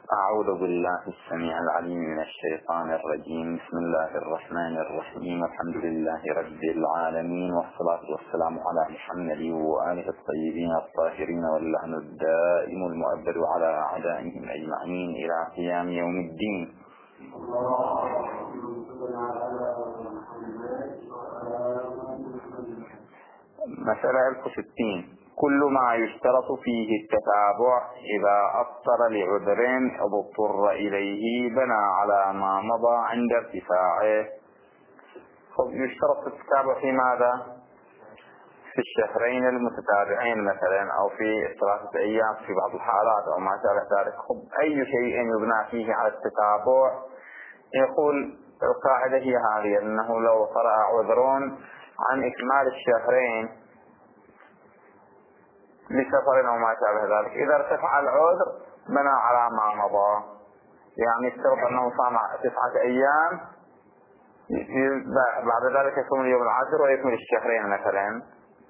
أعوذ بالله السميع العليم من الشيطان الرجيم. بسم الله الرحمن الرحيم. الحمد لله رب العالمين، والصلاة والسلام على محمد وآله الطيبين الطاهرين، واللعن الدائم المؤبد على أعدائهم أجمعين إلى قيام يوم الدين. مسألة 1060. كل ما يشترط فيه التتابع إذا أفطر لعذر أو اضطر إليه بنى على ما مضى عند ارتفاعه. يشترط التتابع في ماذا؟ في الشهرين المتتابعين مثلا، أو في 3 أيام في بعض الحالات، أو ما شابه ذلك. أي شيء يبنى فيه على التتابع. يقول القاعدة هي هذه، أنه لو طرأ عذر عن إكمال الشهرين لسفر أو ما شابه ذلك، إذا ارتفع العذر بنى على ما مضى. يعني اشترط أنه صام 9 أيام، بعد ذلك يصوم اليوم العاشر ويكمل الشهرين مثلا.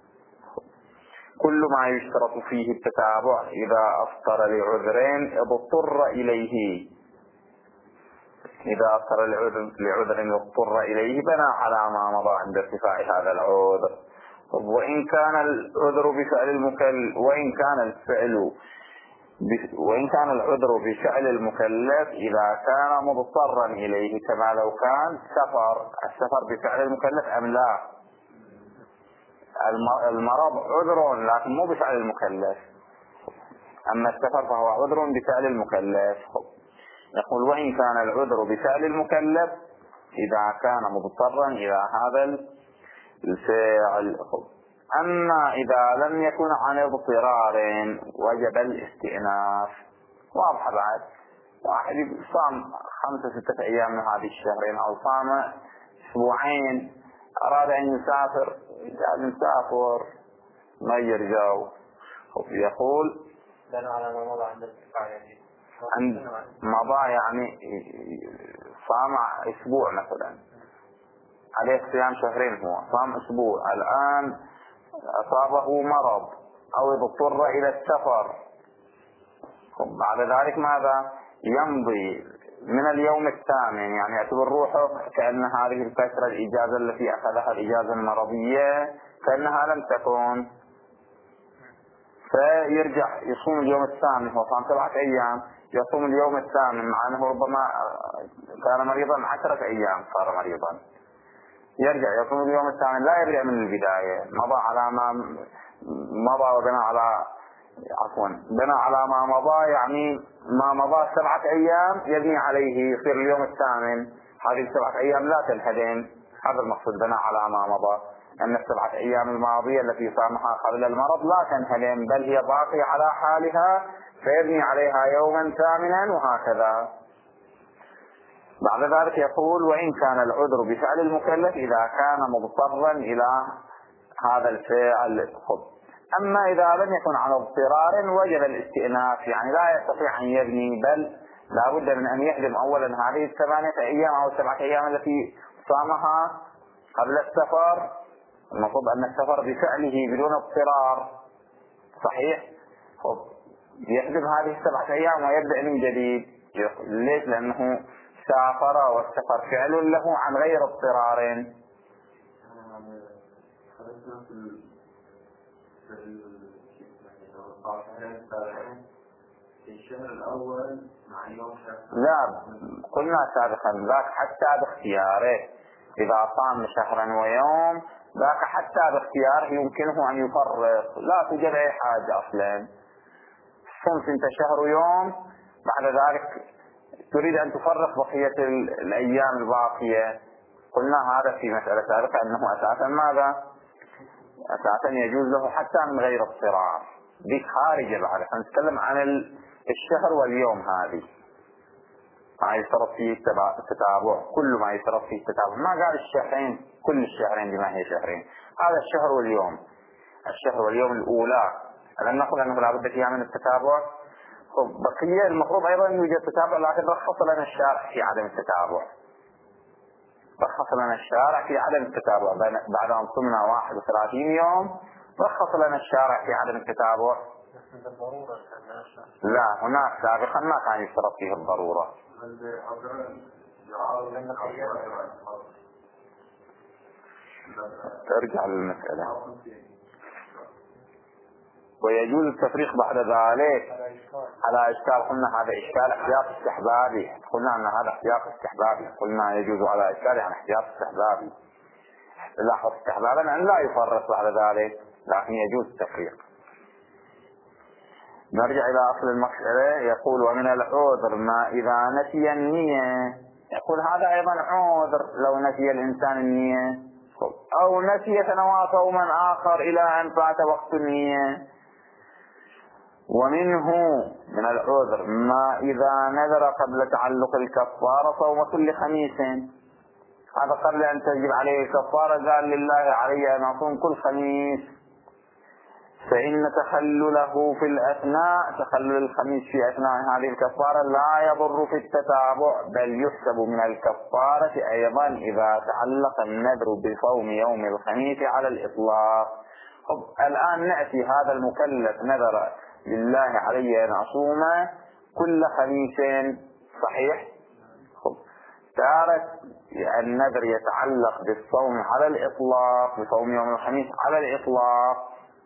كل ما يشترط فيه التتابع إذا أفطر لعذر اضطر إليه، إذا أفطر لعذر اضطر إليه بنى على ما مضى عند ارتفاع هذا العذر. وإن كان العذر بفعل وإن كان العذر بفعل المكلف إذا كان مضطرا إليه، كما لو كان السفر بفعل المكلف أم لا. المرض عذر لكن مو بفعل المكلف، أما السفر فهو عذر بفعل المكلف. يقول وإن كان العذر بفعل المكلف إذا كان مضطرا إلى هذا الفعل. أما إذا لم يكن عن اضطرار وجب الاستئناف. واضح بعد؟ واحد صام 5-6 أيام من هذه الشهرين، أو صام أسبوعين، أراد أن يسافر، يسافر ما يرجع. يقول على ما مضى عند الارتفاع، عند مضى يعني صام أسبوع مثلا، عليه صيام شهرين، هو صام أسبوع، الآن أصابه مرض أو اضطر إلى السفر. بعد ذلك ماذا؟ يمضي من اليوم الثامن، يعني يعتبر روحه كأن هذه الفترة الإجازة التي أخذها الإجازة المرضية كأنها لم تكن، فيرجع يصوم اليوم الثامن. هو صام 7 أيام، يصوم اليوم الثامن، مع أنه ربما كان مريضا 10 أيام صار مريضا، يرجع يصوم اليوم الثامن، لا يرجع من البداية. مضى على ما مضى وبنى على بنى على ما مضى، يعني ما مضى 7 أيام يبني عليه، يصير اليوم الثامن. هذه 7 أيام لا تنهدم، هذا المقصود بنى على ما مضى، أن 7 أيام الماضية التي صامها قبل المرض لا تنهدم، بل هي باقية على حالها، فيبني عليها يوما ثامنا وهكذا. بعد ذلك يقول وإن كان العذر بفعل المكلف إذا كان مضطرا إلى هذا الفعل. أما إذا لم يكن على اضطرار وجب الاستئناف، يعني لا يستطيع أن يبني، بل لا بد من أن يهدم أولا هذه 8 أيام أو 7 أيام التي صامها قبل السفر. المفروض أن السفر بفعله بدون اضطرار صحيح، يهدم هذه 7 أيام ويبدأ من جديد. ليش؟ لأنه سافر، والسفر فعل له عن غير اضطرار. في الشهر الأول مع يوم لا، قلنا سابقا ذاك حتى باختياره، إذا صام شهرا ويوم ذاك حتى باختياره يمكنه أن يفرق، لا توجد أي حاجة أصلا. صمت انت شهر ويوم، بعد ذلك تريد أن تفرق بقية الأيام الباقية. قلنا هذا في مسألة سابقة أنه أساسا ماذا؟ أساسا يجوز له حتى من غير اضطرار. دي خارجة بعد، نتكلم عن الشهر واليوم. هذه ما يشترط فيه التتابع، كل ما يشترط فيه التتابع، ما قال الشهرين، كل الشهرين بما هي شهرين، هذا الشهر واليوم. الشهر واليوم الأولى لن نقول أنه لا بد فيها من التتابع. بقية المفروض أيضا يوجد تتابع، لكن رخص لنا الشارع في عدم التتابع. رخص لنا الشارع في عدم التتابع بعد أن صمنا 31 يوم، رخص لنا الشارع في عدم التتابع. لا، هناك سابقا ما كان يشترط فيه الضرورة. ارجع للمسألة. ويجوز التفريق بعد ذلك على إشكال. قلنا هذا إشكال احتياط استحبابي، قلنا أن هذا احتياط استحبابي، قلنا يجوز على إشكال يعني احتياط استحبابي. لاحظ استحبابا أن لا يفرق بعد ذلك، لكن يجوز التفريق. نرجع إلى أصل المسألة. يقول ومن العذر ما إذا نسي النية. يقول هذا أيضا عذر لو نسي الإنسان النية، أو نسي سنوات صوما آخر إلى أن فات وقت النية. ومنه من العذر ما إذا نذر قبل تعلق الكفارة صوم كل خميس. هذا قبل أن تجب عليه الكفارة قال لله علي أن أصوم كل خميس، فإن تخلله في الأثناء، تخلل الخميس في أثناء هذه الكفارة لا يضر في التتابع، بل يحسب من الكفارة أيضا إذا تعلق النذر بصوم يوم الخميس على الإطلاق. الآن نأتي هذا المكلف نذر لله علي أن أصوم كل خميس، صحيح؟ تارة النذر يتعلق بالصوم على الإطلاق، بصوم يوم الخميس على الإطلاق،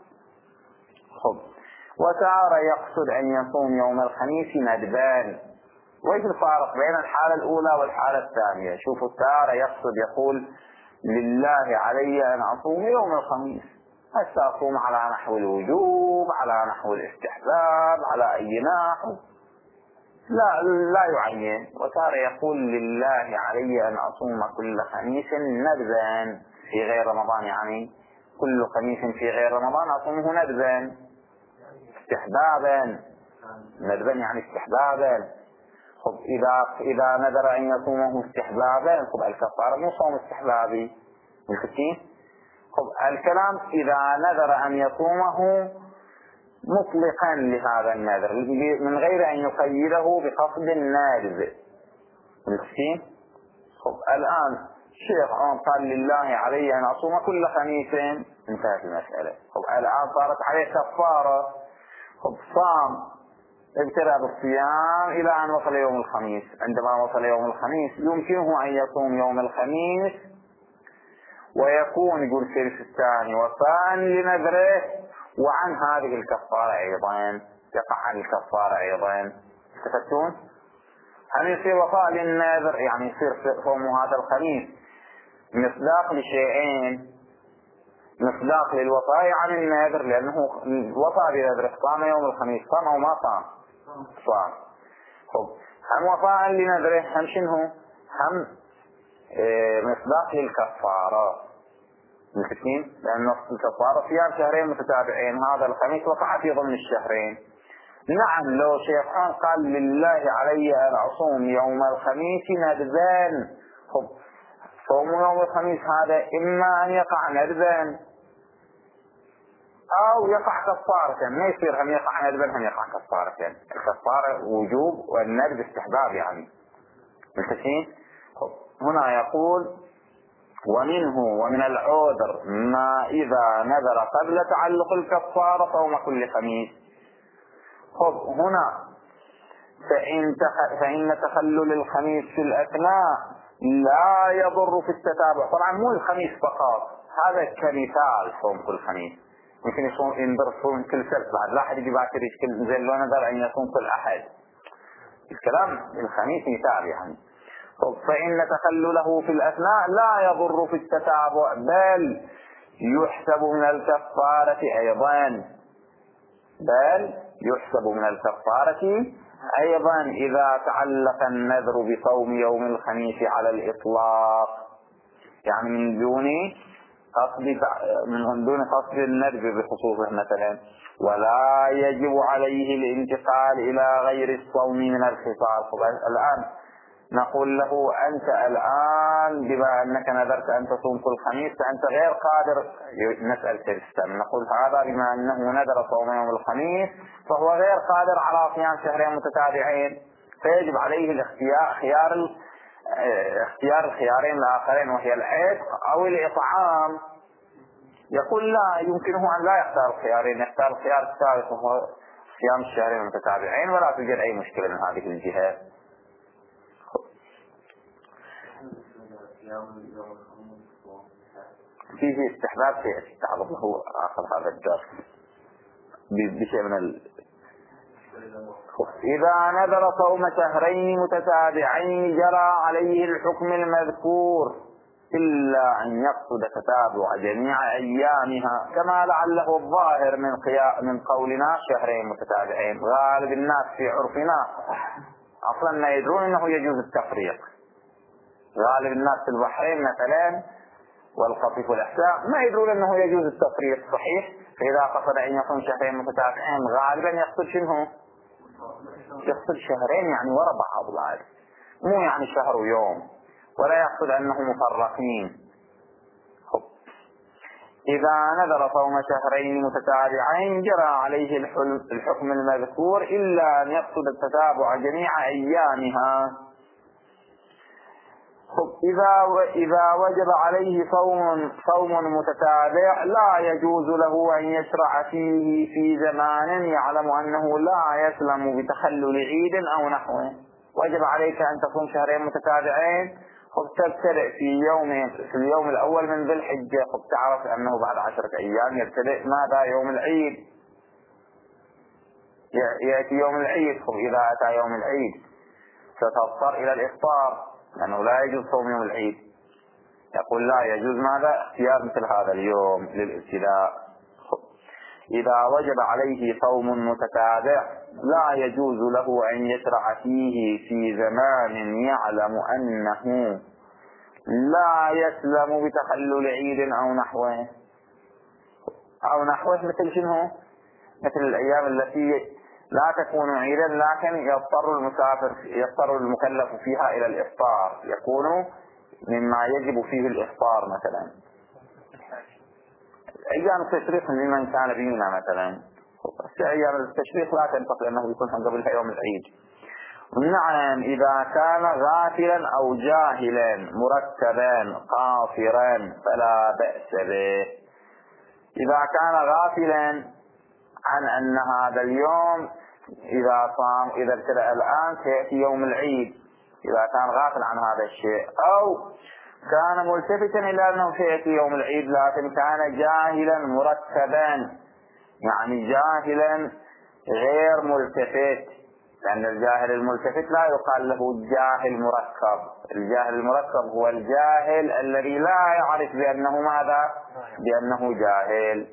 وتارة يقصد أن يصوم يوم الخميس ندبان. وإيش الفارق بين الحالة الأولى والحالة الثانية؟ شوفوا، تارة يقصد يقول لله علي أن أصوم يوم الخميس، هسه أصوم على نحو الوجوب، على نحو الاستحباب، على أي نحو، لا يعين. وتارة يقول لله علي أن أصوم كل خميس ندبا في غير رمضان، يعني كل خميس في غير رمضان أصومه ندبا استحبابا. ندبا يعني استحبابا. إذا نذر أن يصومه استحبابا الكفارة مو صوم استحبابي، ملكتين. الكلام إذا نذر أن يصومه مطلقا لهذا النذر من غير أن يقيده بقصد الناذر، ملكتين. الآن الشيخ قال لله علي أن أصوم كل خميس، انتهت المسألة. الآن صارت عليه كفارة، صام، ابتدأ بالصيام إلى أن وصل يوم الخميس. عندما وصل يوم الخميس يمكنه أن يصوم يوم الخميس ويكون يقول في الثاني وفاء لنذره، وعن هذه الكفارة أيضا يقع عن الكفارة أيضا. استفدتون؟ هل يصير وفاء للنذر يعني يصير صوم هذا الخميس مصداق لشيئين، مصداق للوفاء عن النذر، لأنه وفاء بنذره، صام يوم الخميس، صام أو ما صام؟ صام. هم وفاء لنذره، هم شنو؟ هم مصداق للكفارة، ملكتين، لأن الكفارة صيام شهرين متتابعين، هذا الخميس وقع في ضمن الشهرين. نعم، لو شيخان قال لله علي أن أصوم يوم الخميس ندبان، صوم يوم الخميس هذا إما أن يقع ندبان أو يقع كفارة، ما يصير هم يقع ندبان هم يقع كفارة. الكفارة وجوب والندب استحباب يعني، ملتسين. هنا يقول ومنه ومن العذر ما إذا نذر قبل تعلق الكفارة صوم كل خميس. هنا فإن تخلل الخميس في الأثناء لا يضر في التتابع. طبعا مو الخميس فقط، هذا كمثال صوم كل خميس، ممكن ينذر صوم كل سبت بعد، لا أحد يجي باكر يشكل زي لو نذر أن يصوم كل أحد. الكلام الخميس مثال يعني. فإن تخلله في الأثناء لا يضر في التتابع، بل يحسب من الكفارة أيضا، بل يحسب من الكفارة أيضا إذا تعلق النذر بصوم يوم الخميس على الإطلاق، يعني من دون قصد النذر بخصوصه مثلا. ولا يجب عليه الانتقال إلى غير الصوم من الخصال. الآن نقول له أنت الآن بما أنك نذرت أن تصوم كل خميس فأنت غير قادر، نسأل كريستان نقول هذا بما أنه نذر صوم يوم الخميس فهو غير قادر على صيام شهرين متتابعين، فيجب عليه اختيار الخيارين الآخرين وهي العتق أو الإطعام. يقول لا، يمكنه أن لا يختار الخيارين، يختار الخيار الثالث وهو صيام الشهرين المتتابعين ولا توجد أي مشكلة من هذه الجهة. فيه استحباب سيأتي تعرض له آخر هذا الدرس بشيء من إذا نذر صوم شهرين متتابعين جرى عليه الحكم المذكور إلا أن يقصد تتابع جميع أيامها، كما لعله الظاهر من قولنا شهرين متتابعين. غالب الناس في عرفنا أصلا ما يدرون أنه يجوز التفريق. غالب الناس في البحرين مثلا والقطيف والإحساء ما يدرون أنه يجوز التفريق، صحيح؟ فإذا قصد أن يكون شهرين متتابعين غالبا يقصد شنو؟ يقصد شهرين يعني وراء بعض بعد، مو يعني شهر ويوم، ولا يقصد أنه مفرقين. إذا نذر صوم شهرين متتابعين جرى عليه الحكم المذكور إلا أن يقصد التتابع جميع أيامها. إذا وجب عليه صوم متتابع لا يجوز له أن يشرع فيه في زمان يعلم أنه لا يسلم بتخلل عيد أو نحوه. وجب عليك أن تصوم شهرين متتابعين، تبتدئ في اليوم الأول من ذي الحجة، تعرف أنه بعد 10 أيام يبتدئ ماذا؟ يوم العيد، يأتي يوم العيد. إذا أتى يوم العيد ستضطر إلى الإفطار لأنه لا يجوز صوم يوم العيد. يقول لا يجوز ماذا؟ اختيار مثل هذا اليوم للابتداء. إذا وجب عليه صوم متتابع لا يجوز له أن يشرع فيه في زمان يعلم أنه لا يسلم بتخلل عيد أو نحوه مثل شنو؟ مثل الأيام التي لا تكون عيدا لكن يضطر المكلف فيها إلى الإفطار، يكون مما يجب فيه الإفطار مثلا أيام التشريق لمن كان بينا مثلا. في أيام التشريق لا تنطق لأنه يكون قبلها يوم العيد. نعم، إذا كان غافلا أو جاهلا مركبا قاصرا فلا بأس به. إذا كان غافلا عن أن هذا اليوم إذا ابتدأ الآن سيأتي يوم العيد، إذا كان غافل عن هذا الشيء، أو كان ملتفتا إلى أنه سيأتي يوم العيد لكن كان جاهلا مركبا، يعني جاهلا غير ملتفت، لأن الجاهل الملتفت لا يقال له جاهل مركب. الجاهل المركب هو الجاهل الذي لا يعرف بأنه ماذا؟ بأنه جاهل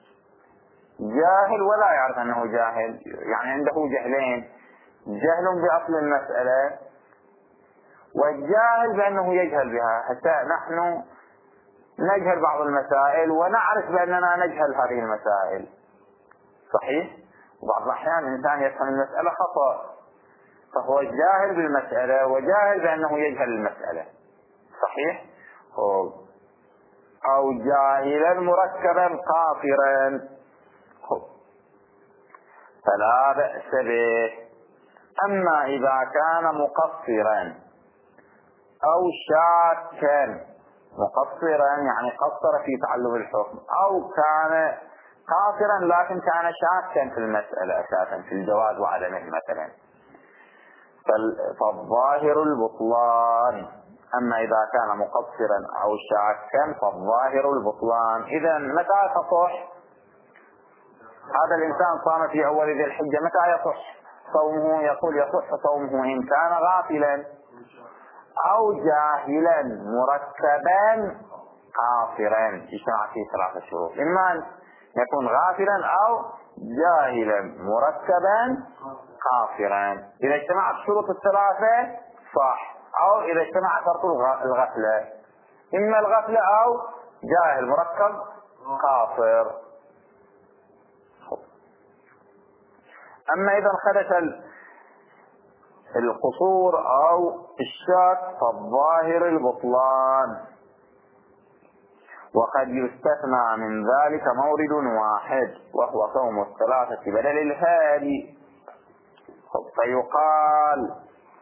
ولا يعرف أنه جاهل، يعني عنده جهلين: جهل بأصل المسألة والجاهل بأنه يجهل بها. حتى نحن نجهل بعض المسائل ونعرف بأننا نجهل هذه المسائل، صحيح؟ وبعض الأحيان الإنسان يفهم المسألة خطأ، فهو جاهل بالمسألة وجاهل بأنه يجهل المسألة، صحيح؟ أو جاهلا مركبا قاصرا فلا بأس به. أما إذا كان مقصرا أو شاكا، مقصرا يعني قصر في تعلم الحكم، أو كان قاصرا لكن كان شاكا في المسألة أساسا في الجواز وعدمه مثلا، فالظاهر البطلان. أما إذا كان مقصرا أو شاكا فالظاهر البطلان. إذا متى تصح؟ هذا الإنسان صام في أول ذي الحجة، متى يصح صومه؟ يقول يصح صومه إن كان غافلا أو جاهلا مركبا قاصرا. يشرع فيه 3 شروط: إما أن يكون غافلا أو جاهلا مركبا قاصرا. إذا اجتمعت الشروط ال3 صح، أو إذا اجتمع شرط الغفلة، إما الغفلة أو جاهل مركب قاصر. أما إذا حدث القصور أو الشك فالظاهر البطلان. وقد يستثنى من ذلك مورد واحد وهو صوم 3 بدل الهادي. فيقال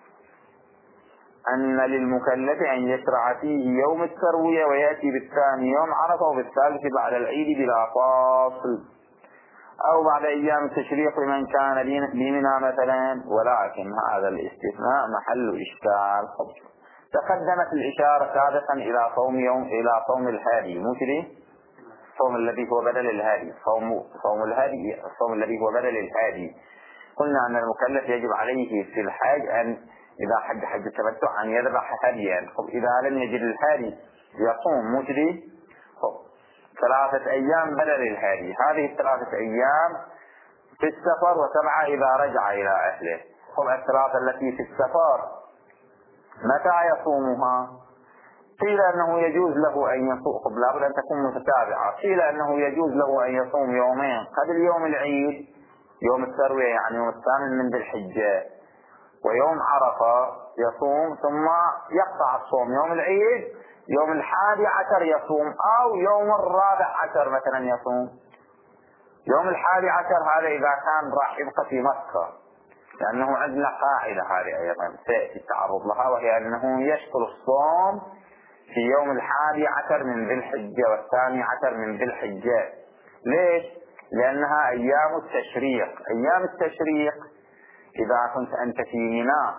أن للمكلف أن يشرع فيه يوم التروية ويأتي بالثاني يوم عرفة وبالثالث بعد العيد بلا فاصل، أو بعد أيام التشريق لمن كان بمنى مثلا. ولكن هذا الاستثناء محل إشكال. تقدمت الإشارة سابقا إلى صوم الهادي، مو كذي؟ الصوم الذي هو بدل الهادي، صوم الهادي، الصوم الذي هو بدل الهادي. قلنا أن المكلف يجب عليه في الحج أن إذا حج التمتع أن يذبح هديا. إذا لم يجد الهادي يصوم، مو كذي؟ 3 أيام بدل الهادي. هذه 3 أيام في السفر، و7 إذا رجع إلى أهله. ال3 التي في السفر متى يصومها؟ قيل أنه يجوز له أن يصوم، لابد أن تكون متتابعة. قيل أنه يجوز له أن يصوم يومين قبل يوم العيد، يوم التروية يعني يوم 8 من ذي الحجة، ويوم عرفة يصوم، ثم يقطع الصوم يوم العيد، يوم 11 يصوم، أو يوم 14 مثلا يصوم. يوم 11 هذا إذا كان راح يبقى في مكة، لأنه عندنا قاعدة هذه أيضا سيأتي التعرض لها، وهي أنه يشكل الصوم في يوم 11 من ذي الحجة و12 من ذي الحجة. ليش؟ لأنها أيام التشريق. أيام التشريق إذا كنت أنت في منى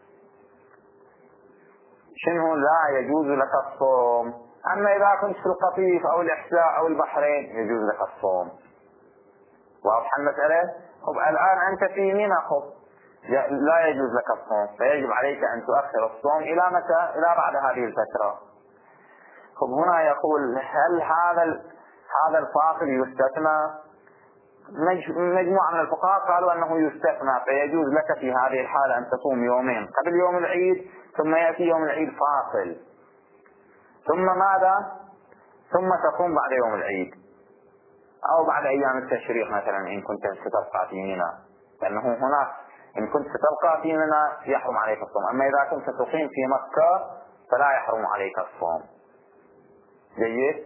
شنو لا يجوز لك الصوم، أما إذا كنت في القطيف أو الإحساء أو البحرين يجوز لك الصوم. واضح المسألة؟ الآن أنت في منى لا يجوز لك الصوم، فيجب عليك أن تؤخر الصوم إلى متى؟ إلى بعد هذه الفترة. هنا يقول هل هذا الفاصل يستثنى؟ مجموعة من الفقهاء قالوا أنه يستثنى، فيجوز لك في هذه الحالة أن تصوم يومين قبل يوم العيد، ثم يأتي يوم العيد فاصل، ثم ماذا؟ ثم تصوم بعد يوم العيد، أو بعد أيام التشريق مثلا إن كنت ستبقى في منى، لأنه هناك إن كنت ستبقى في منى يحرم عليك الصوم، أما إذا كنت ستقيم في مكة فلا يحرم عليك الصوم. جيد؟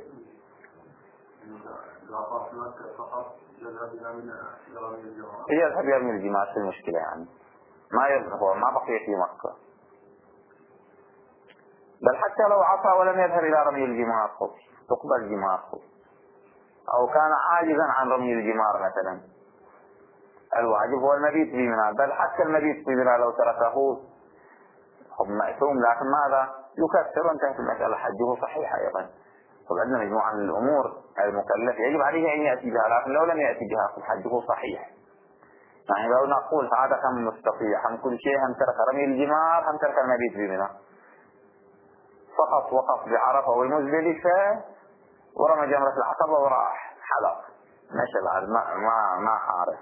يذهب يرمي الجمار في المشكلة، يعني ما يذهب، هو ما بقي في مكة، بل حتى لو عصى ولم يذهب إلى رمي الجمار تقبل جماره، أو كان عاجزا عن رمي الجمار مثلا. الواجب هو المبيت في منى، بل حتى المبيت في منى لو تركه مأثوم، لكن ماذا؟ يكفر وانتهت المسألة، حجه صحيح أيضا. عندنا مجموعة من الأمور المكلف يجب عليه أن يأتي بها، لكن لو لم يأتي بها فحجه صحيح. يعني لو نقول هذا كم مستطيع، هم كل شيء، هم ترك رمي الجمار، هم ترك المبيت في منى، فقط وقف بعرفة والمزدلفة ورمى جمرة العقبة وراح حلق مشى بعد ما عارف.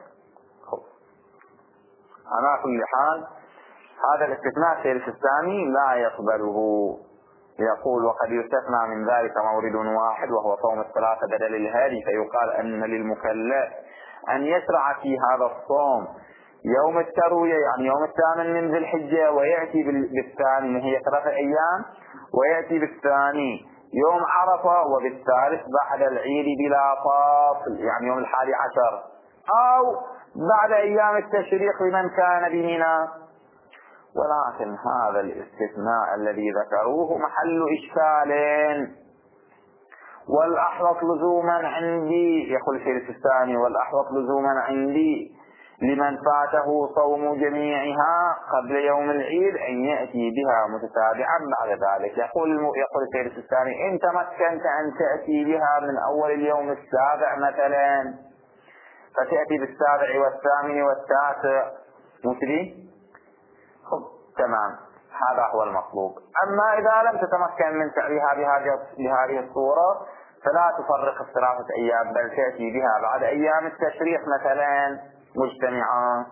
على كل حال هذا الاستثناء الثالث الثاني لا يقبله. يقول وقد يستثنى من ذلك مورد واحد وهو صوم 3 بدل الهادي، فيقال أن للمكلف أن يشرع في هذا الصوم يوم التروية يعني يوم 8 من ذي الحجة، ويأتي بالثاني هي 3 أيام، ويأتي بالثاني يوم عرفة، وبالثالث بعد العيد بلا فاصل يعني يوم 11، أو بعد أيام التشريق لمن كان بمنى. ولكن هذا الاستثناء الذي ذكروه محل إشكال، والأحوط لزوما عندي، يقول الشيخ الثاني، والأحوط لزوما عندي لمن فاته صوم جميعها قبل يوم العيد أن يأتي بها متتابعا بعد ذلك. يقول الشيخ الثاني إن تمكنت أن تأتي بها من أول اليوم 7 مثلا، فتأتي ب7 و8 و9 مثلي، تمام، هذا هو المطلوب. أما إذا لم تتمكن من فعلها بهذه الصورة فلا تفرق 3 أيام، بل تأتي بها بعد أيام التشريق مثلا مجتمعا.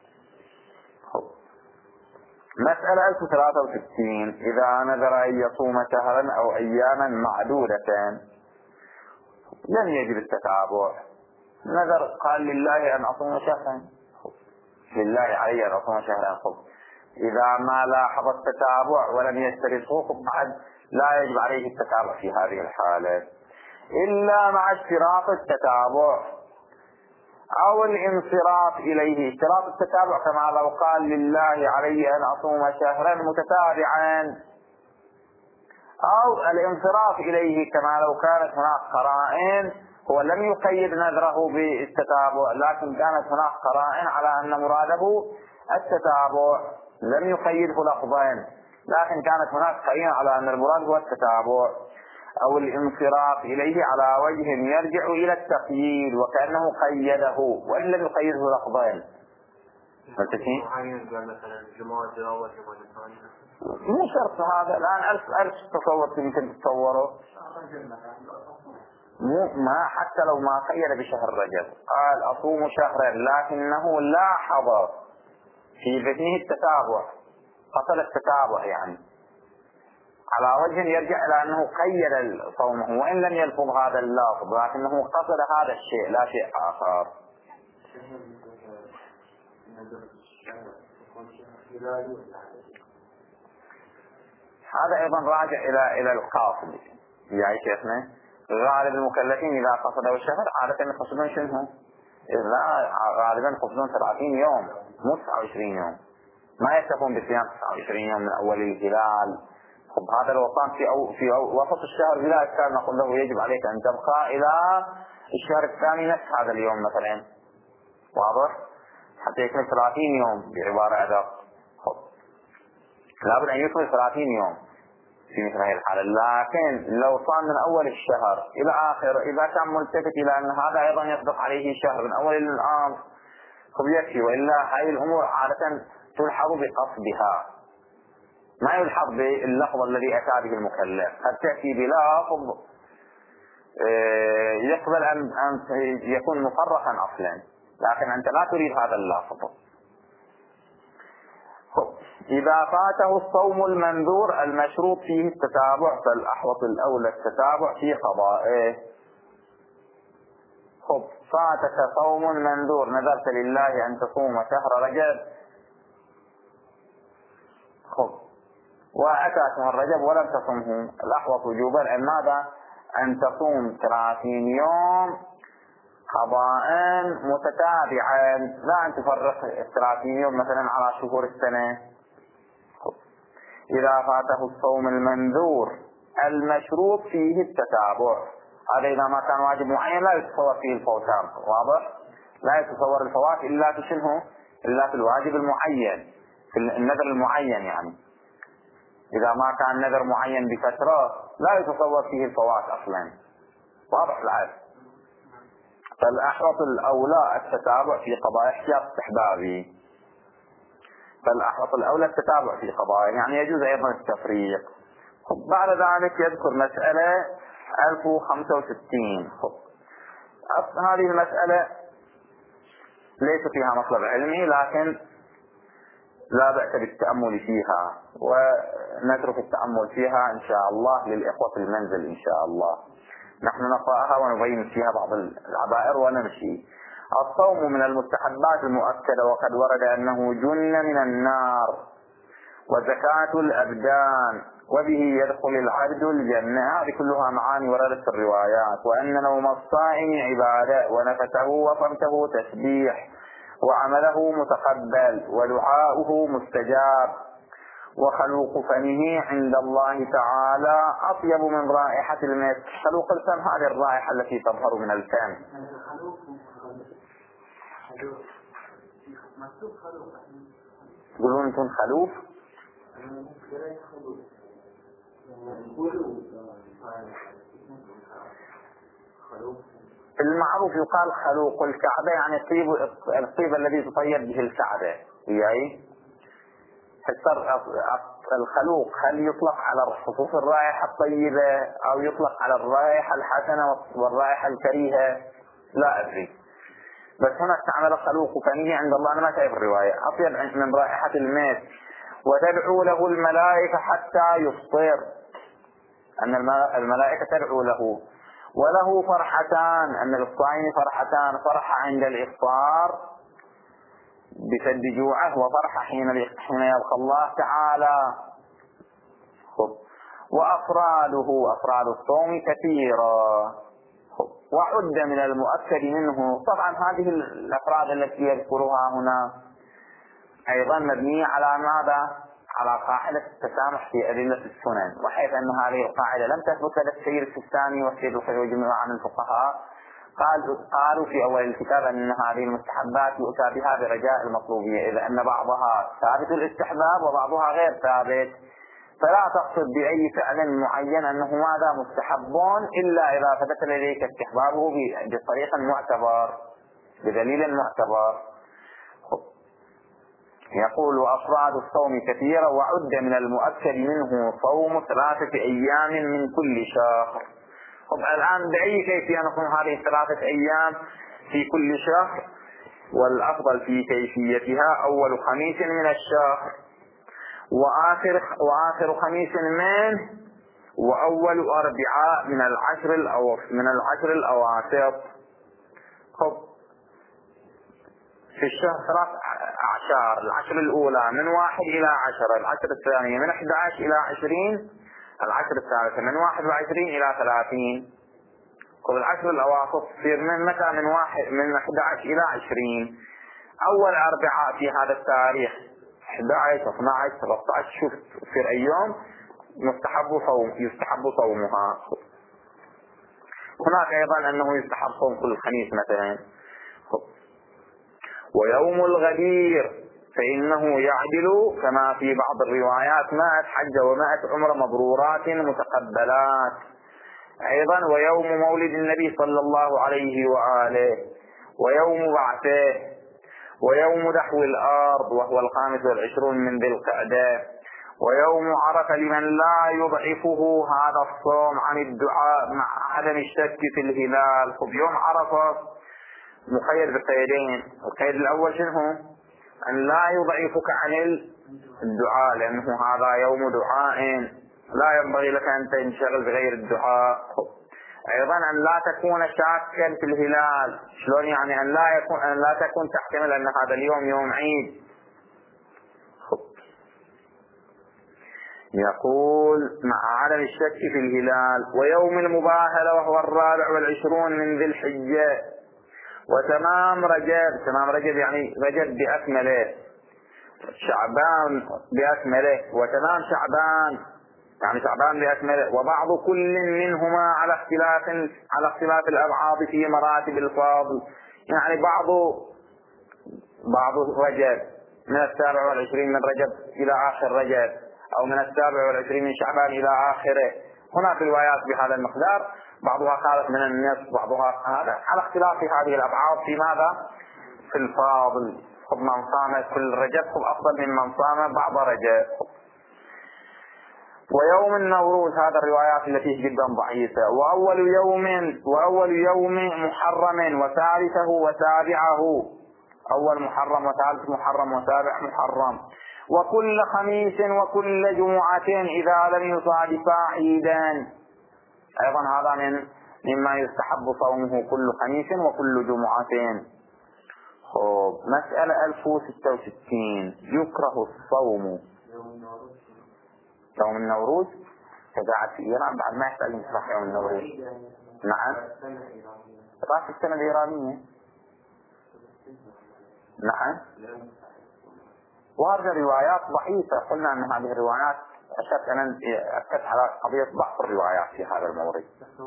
مسألة 1063 إذا نذر أن يصوم شهرا أو أياما معدودة لم يجب التتابع. نذر قال لله أن أصوم شهرا، لله علي أن أصوم شهرا، إذا ما لاحظ التتابع ولم يشترطه بعد لا يجب عليه التتابع في هذه الحالة، إلا مع اشتراط التتابع أو الانصراف إليه. اشتراط التتابع كما لو قال لله علي أن أصوم شهرا متتابعا، أو الانصراف إليه كما لو كانت هناك قرائن هو لم يقيد نذره بالتتابع، لكن كانت هناك قرائن على أن مراده التتابع، لم يقيده لفظين، لكن كانت هناك قرينة على أن المراد هو التتابع أو الانصراف إليه على وجه يرجع إلى التقييد وكأنه قيده وإن لم يقيده لفظين. معين قال مثلا جمادة أو جمادة ثانية، مو شرط هذا. الآن ألف تصور يمكن تتصوره، ما حتى لو ما قيد بشهر رجب قال أصوم شهرا، لكنه لاحظ في ذهنه التتابع، قصد التتابع يعني على وجه يرجع إلى أنه قيد صومه وإن لم يلفظ هذا اللفظ، لكنه قصد هذا الشيء لا شيء آخر. هذا أيضا راجع إلى القاصد. يا شيخنا غالب المكلفين إذا قصدوا الشهر عادة يقصدون شنو؟ إذا غالبا يقصدون 30 يوم مو 29 يوم، ما يكتفون بصيام 29 يوم من أول الهلال. طب هذا لو كان في وسط الشهر بلا إشكال نقول له يجب عليك أن تبقى إلى الشهر الثاني نفس هذا اليوم مثلا، واضح؟ حتى يكمل 30 يوم بعبارة أدق. لابد أن يكمل 30 يوم في مثل هذه الحالة. لكن لو صام من أول الشهر إلى آخر، إذا كان ملتفت إلى أن هذا أيضا يصدق عليه شهر من أول الآن خب يكفي، وإلا هذه الأمور عادة تلحظ بقصدها، ما يلحظ باللفظ الذي أتى به المكلف. قد تأتي بلفظ يقبل أن يكون مفرقا أصلا، لكن أنت لا تريد هذا اللفظ. إذا فاته الصوم المنذور المشروط فيه التتابع فالأحوط الأولى التتابع في قضائه. فاتك صوم منذور، نذرت لله أن تصوم شهر رجب، وأتى شهر رجب ولم تصمه، الأحوط وجوبا أن ماذا؟ أن تصوم 30 يوم قضاء متتابعا، لا أن تفرق 30 يوم مثلا على شهور السنة. إذا فاته الصوم المنذور المشروط فيه التتابع، هذا إذا ما كان واجب معين لا يتصور فيه الفوتان، واضح؟ لا يتصور الفوات إلا في شنو؟ إلا في الواجب المعين، في النذر المعين. يعني إذا ما كان نذر معين بفترة لا يتصور فيه الفوات أصلا، واضح العرف. فالأحوط الأولى التتابع في قضاء احتياط استحبابي، فالأحوط الأولى التتابع في قضاء، يعني يجوز أيضا التفريق. بعد ذلك يذكر مسألة 1065. هذه المسألة ليس فيها مطلب علمي، لكن لا بأس بالتأمل فيها، ونترك التأمل فيها إن شاء الله للإخوة في المنزل إن شاء الله. نحن نقرأها ونبين فيها بعض العبائر ونمشي. الصوم من المستحبات المؤكدة، وقد ورد أنه جنة من النار وزكاة الأبدان وبه يدخل العبد الجنة. هذه كلها معاني وردت في الروايات. وأن نوم الصائم عبادة، ونفسه وصمته تسبيح، وعمله متقبل، ودعاؤه مستجاب، وخلوق فمه عند الله تعالى أطيب من رائحة المسك. خلوق الفم هذه الرائحة التي تظهر من الفم. تقولون انتم خلوف؟ المعروف يقال خلوق الكعبة، يعني الطيب الذي تطيب به الكعبة. يعني الخلوق هل يطلق على خصوص الرائحة الطيبة أو يطلق على الرائحة الحسنة والرائحة الكريهة؟ لا أدري، بس هنا استعمل خلوق فمه عند الله. أنا ما شايف الرواية أطيب من رائحة المسك. وتدعو له الملائكة حتى يفطر، أن الملائكة تدعو له. وله فرحتان، أن للصائم فرحتان، فرحة عند الإفطار بسد جوعه، وفرحة حين يلقى الله تعالى. وأفراد الصوم كثيرة، وعد من المؤكد منه. طبعا هذه الأفراد التي يذكرها هنا أيضا مبنية على ماذا؟ على قاعدة التسامح في أدلة السنن، وحيث أن هذه القاعدة لم تثبت لدى السيد السيستاني والسيد الخوئي وجميع عن الفقهاء، قالوا في أول الكتاب أن هذه المستحبات يؤتى بها برجاء المطلوبية، إذا أن بعضها ثابت الاستحباب وبعضها غير ثابت، فلا تقصد بأي فعل معين أنه هذا مستحب إلا إذا ثبت لديك استحبابه بطريق معتبر، بدليل معتبر. يقول: وأفراد الصوم كثيرة وعد من المؤكد منه صوم 3 أيام من كل شهر. الآن بأي كيفية نصوم هذه 3 أيام في كل شهر؟ والأفضل في كيفيتها أول خميس من الشهر، وآخر خميس منه، وأول أربعاء من العشر الأواسط. في الشهر 3 أعشار، العشر الأولى من 1 إلى 10، العشر الثانية من 11 إلى 20، العشر الثالثة من 21 إلى 30. العشر الأواسط تصير من متى؟ من 11 إلى 20. أول أربعاء في هذا التاريخ 11 12 13، شوف تصير أيام يستحب صومها. هناك أيضا أنه يستحب صوم كل خميس مثلا. ويوم الغدير فإنه يعدل كما في بعض الروايات 100 حج و100 عمرة مبرورات متقبلات. أيضا ويوم مولد النبي صلى الله عليه وآله، ويوم بعثه، ويوم دحو الأرض وهو 25 من ذي القعدة، ويوم عرفة لمن لا يضعفه هذا الصوم عن الدعاء مع عدم الشك في الهلال. يوم عرفة مقيد بقيدين، القيد الأول شنو؟ أن لا يضعفك عن الدعاء، لأنه هذا يوم دعاء لا ينبغي لك أن تنشغل بغير الدعاء. أيضا أن لا تكون شاكا في الهلال. شلون يعني؟ أن لا تكون تحتمل أن هذا اليوم يوم عيد. يقول مع عدم الشك في الهلال. ويوم المباهلة وهو 24 من ذي الحجة، وتمام رجب يعني رجب بأكمله، شعبان بأكمله، وتمام شعبان يعني شعبان بأكمله، وبعض كل منهما على اختلاف الأبعاد في مراتب الفاضل. يعني بعض رجب من 27 من رجب إلى آخر رجب، أو من 27 من شعبان إلى آخره. هناك روايات بهذا المقدار، بعضها قالت من النصف، بعضها هذا، على اختلاف هذه الأبعاد في ماذا؟ في الفاضل. من صام كل رجب أفضل ممن صام بعض رجب. ويوم النوروز، هذا الروايات التي جدا ضعيفة. وأول يوم محرم وثالثه وسابعه، أول محرم وثالث محرم وسابع محرم، وكل خميس وكل جمعة إذا لم يصادفا عيدا. أيضا هذا مما يستحب صومه كل خميس وكل جمعة. مسألة 1066. يكره الصوم يوم النوروز. فقاعد في إيران بعد ما يحتاج يصح يوم النوروز. نعم، راس السنة الإيرانية. نعم، وهذه روايات ضعيفة. قلنا أن هذه الروايات أشكت على قضية ضعف الروايات في هذا المورد.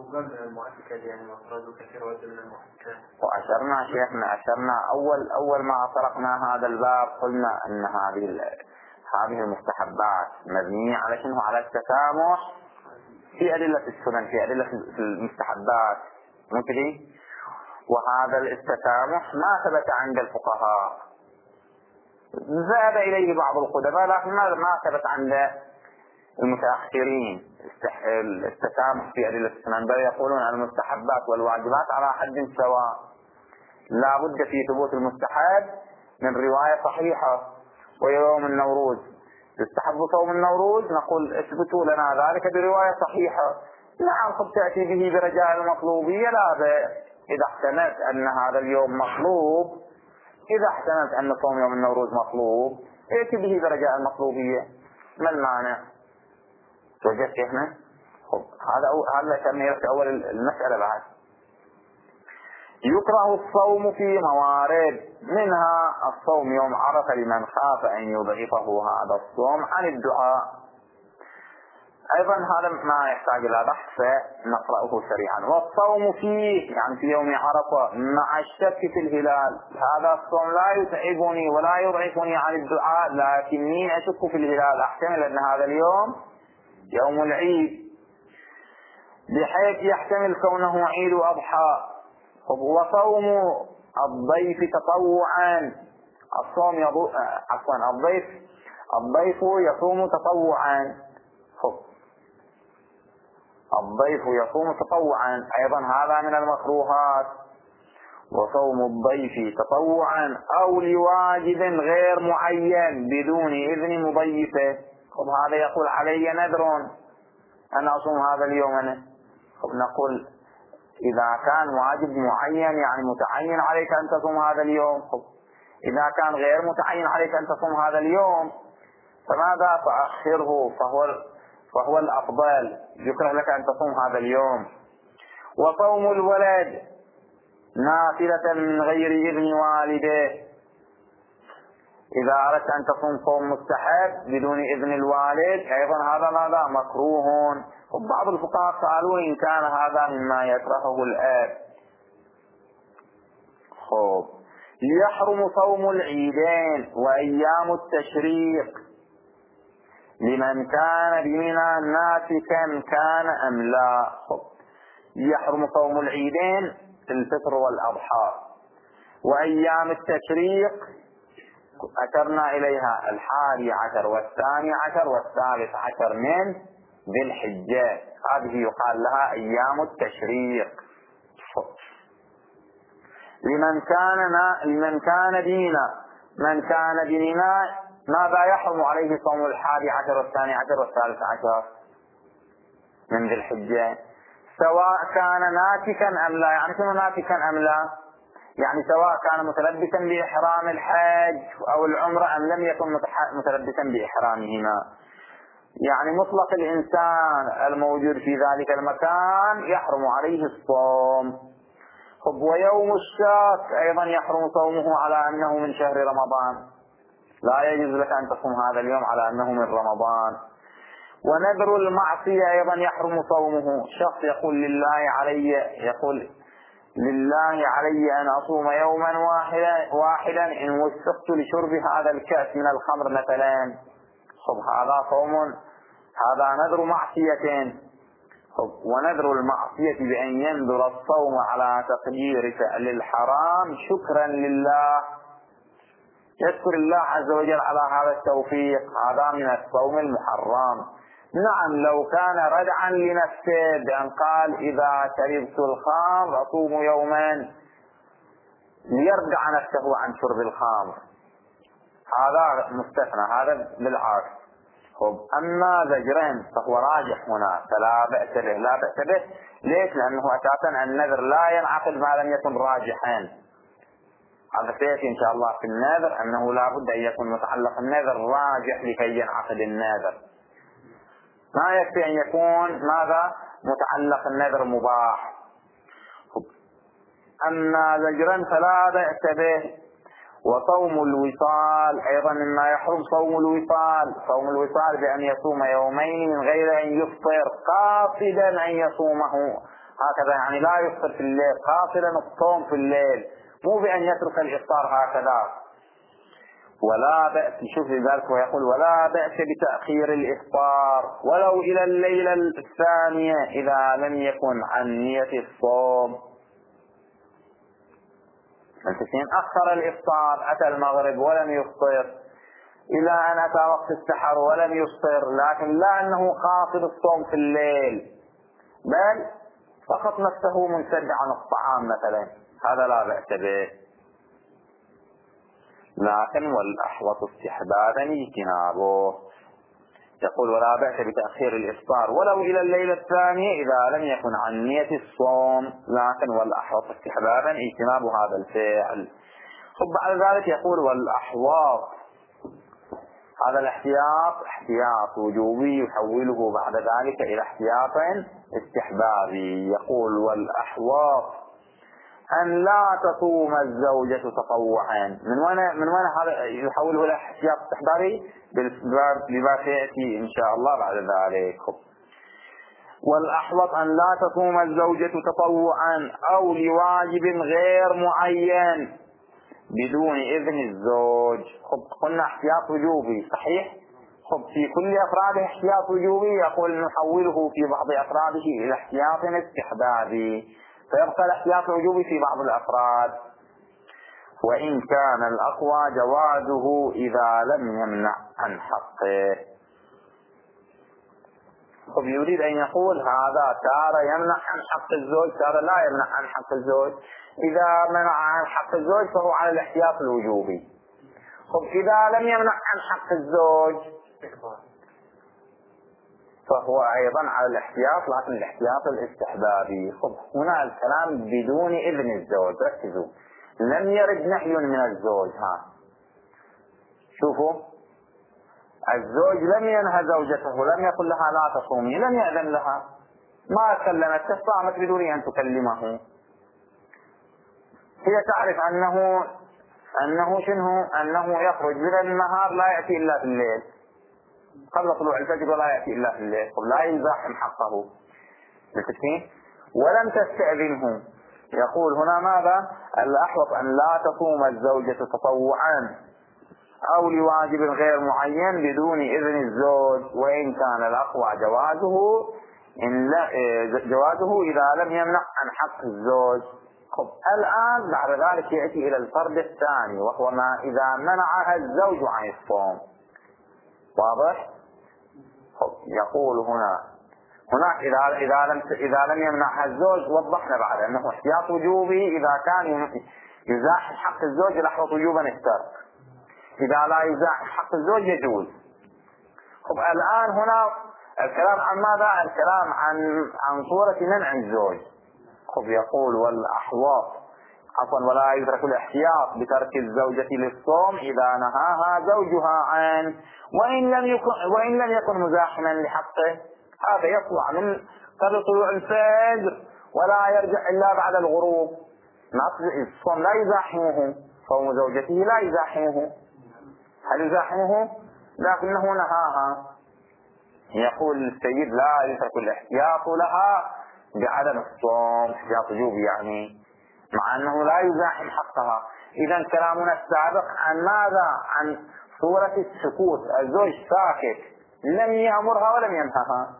وأشرنا شيخنا أول ما طرقنا هذا الباب قلنا أن هذه المستحبات مبنية على شنو؟ على التسامح في أدلة السنن، في أدلة المستحبات، مثلي. وهذا التسامح ما ثبت عند الفقهاء، ذهب إليه بعض القدماء، لكن ما ثبت عند المتأخرين التسامح في أدلة السنن، بل يقولون المستحبات والواجبات على حد سواء. لا بد في ثبوت المستحب من رواية صحيحة. ويوم النوروز يستحب صوم النوروز، نقول اثبتوا لنا ذلك برواية صحيحة. نعم، قد تأتي به برجاء المطلوبية، لا بأس. إذا احتملت أن هذا اليوم مطلوب، إذا احتملت أن صوم يوم النوروز مطلوب، ائتي به برجاء المطلوبية، ما المانع؟ وجدت هنا؟ هذا كان أول المسألة. بعد يكره الصوم في موارد، منها الصوم يوم عرفة لمن خاف أن يضعفه هذا الصوم عن الدعاء. أيضا هذا ما يحتاج إلى بحث فنقرأه سريعا. والصوم فيه يعني في يوم عرفة مع الشك في الهلال، هذا الصوم لا يتعبني ولا يضعفني عن الدعاء، لكني أشك في الهلال، أحتمل أن هذا اليوم يوم العيد بحيث يحتمل كونه عيد أضحى. وصوم الضيف تطوعا، الصوم الضيف يصوم تطوعا، الضيف يصوم تطوعا أيضا هذا من المكروهات. وصوم الضيف تطوعا أو لواجب غير معين بدون إذن مضيفه. هذا يقول علي نذر أن أصوم هذا اليوم، نقول إذا كان واجب معين يعني متعين عليك أن تصوم هذا اليوم، إذا كان غير متعين عليك أن تصوم هذا اليوم فماذا؟ فأخره، فهو الأفضل، يكره لك أن تصوم هذا اليوم. وصوم الولد نافلة من غير إذن والده، إذا أردت أن تصوم صوم مستحب بدون إذن الوالد أيضا هذا ماذا؟ مكروه. وبعض الفقهاء قالوا إن كان هذا مما يكرهه الآب. يحرم صوم العيدين وأيام التشريق لمن كان بمنى ناسكا كان أم لا. يحرم صوم العيدين الفطر والأضحى، وأيام التشريق أشرنا إليها 11 و12 و13 من ذي الحجة، هذه يقال لها أيام التشريق. لمن كان دينا، من كان دينا ماذا يحرم عليه صوم 11 و12 و13 من ذي الحجة، سواء كان ناسكا أم لا. يعني شنو ناسكا أم لا؟ يعني سواء كان متلبسا بإحرام الحج أو العمرة أم لم يكن متلبسا بإحرامهما، يعني مطلق الإنسان الموجود في ذلك المكان يحرم عليه الصوم. ويوم الشاك أيضا يحرم صومه على أنه من شهر رمضان، لا يجوز لك أن تصوم هذا اليوم على أنه من رمضان. ونذر المعصية أيضا يحرم صومه، شخص يقول لله علي أن أصوم يوما واحدا إن وفقت لشرب هذا الكأس من الخمر مثلا، هذا صوم، هذا نذر معصية. ونذر المعصية بأن ينذر الصوم على تقدير فعل الحرام شكرا لله، يشكر الله عز وجل على هذا التوفيق، هذا من الصوم المحرم. نعم لو كان ردعا لنفسه بأن قال إذا شربت الخمر أصوم يوما ليردع نفسه عن شرب الخمر، هذا مستثنى، هذا بالعكس. أما زجرين فهو راجح هنا فلا بأس به، لا بأس به. ليش؟ لأنه أساسا النذر لا ينعقد ما لم يكن راجحا. هذا سيأتي إن شاء الله في النذر أنه لا بد أن يكون متعلق النذر راجح لكي ينعقد النذر، ما يكفي أن يكون ماذا؟ متعلق النذر مباح. أما زجرا فلا بأس به. وصوم الوصال أيضا مما يحرم صوم الوصال، صوم الوصال بأن يصوم يومين من غير أن يفطر قاصدا أن يصومه، هكذا يعني لا يفطر في الليل، قاصدا الصوم في الليل، مو بأن يترك الإفطار هكذا. ولا بأس، شوف ذلك ويقول ولا بأس بتأخير الإفطار ولو إلى الليلة الثانية إذا لم يكن عن نية الصوم. الحين أخر الإفطار، أتى المغرب ولم يفطر إلى أن أتى وقت السحر ولم يفطر، لكن لا أنه قاصد الصوم في الليل، بل فقط نفسه منسد عن الطعام مثلا، هذا لا بأس به. لكن والأحوط استحبابا اجتنابه. يقول ولا بأس بتأخير الإفطار ولو إلى الليلة الثانية إذا لم يكن عن نية الصوم، لكن والأحوط استحبابا اجتناب هذا الفعل. بعد ذلك يقول والأحواط، هذا الاحتياط احتياط وجوبي يحوله بعد ذلك إلى احتياط استحبابي. يقول والأحواط أن لا تصوم الزوجة تطوعا. من وين هذا يحوله إلى احتياط استحبابي؟ بما سيأتي إن شاء الله بعد ذلك. والأحوط أن لا تصوم الزوجة تطوعا أو لواجب غير معين بدون إذن الزوج. قلنا احتياط وجوبي صحيح. في كل أفراده احتياط وجوبي، يقول نحوله في بعض أفراده إلى احتياط استحبابي، فيبقى الاحتياط الوجوبي في بعض الأفراد. وإن كان الأقوى جوازه إذا لم يمنع عن حقه. يريد أن يقول هذا تارة يمنع عن حق الزوج، تارة لا يمنع عن حق الزوج. إذا منع عن حق الزوج فهو على الاحتياط الوجوبي. إذا لم يمنع عن حق الزوج فهو أيضا على الاحتياط، لكن الاحتياط الاستحبابي. هنا الكلام بدون إذن الزوج، ركزوا، لم يرد نهي من الزوج. شوفوا، الزوج لم ينهى زوجته، لم يقل لها لا تصومي، لم يأذن لها، ما كلمت، صامت بدون أن تكلمه. هي تعرف أنه يخرج من النهار لا يأتي إلا في الليل، قبل طلوع الفجر ولا يأتي إلا في الليل، لا يزاحم حقه، ولم تستأذنه. يقول هنا ماذا؟ الأحوط أن لا تصوم الزوجة تطوعا أو لواجب غير معين بدون إذن الزوج، وإن كان الأقوى جوازه إذا لم يمنع عن حق الزوج. الآن بعد ذلك يأتي إلى الفرد الثاني، وهو ما إذا منعها الزوج عن الصوم. واضح؟ يقول هنا إذا لم يمنعها الزوج، وضحنا بعد أنه احتياط وجوبي إذا كان يزاحم حق الزوج الأحوط وجوبا الترك، إذا لا يزاحم حق الزوج يجوز. الآن هنا الكلام عن ماذا؟ الكلام عن صورة منع الزوج. يقول والأحوط ولا يدرك الاحتياط بترك الزوجة للصوم إذا نهاها زوجها عنه وإن لم يكن مزاحما لحقه. هذا يطلع من قبل طلوع الفجر ولا يرجع إلا بعد الغروب. الصوم لا يزاحمه، صوم زوجته لا يزاحمه. هل يزاحمه؟ لكنه نهاها. يقول السيد لا يترك الاحتياط لها بعدم الصوم، احتياط وجوبي يعني، مع أنه لا يزاحم حقها. إذا كلامنا السابق عن ماذا؟ عن صورة السكوت، الزوج ساكت لم يأمرها ولم ينهها.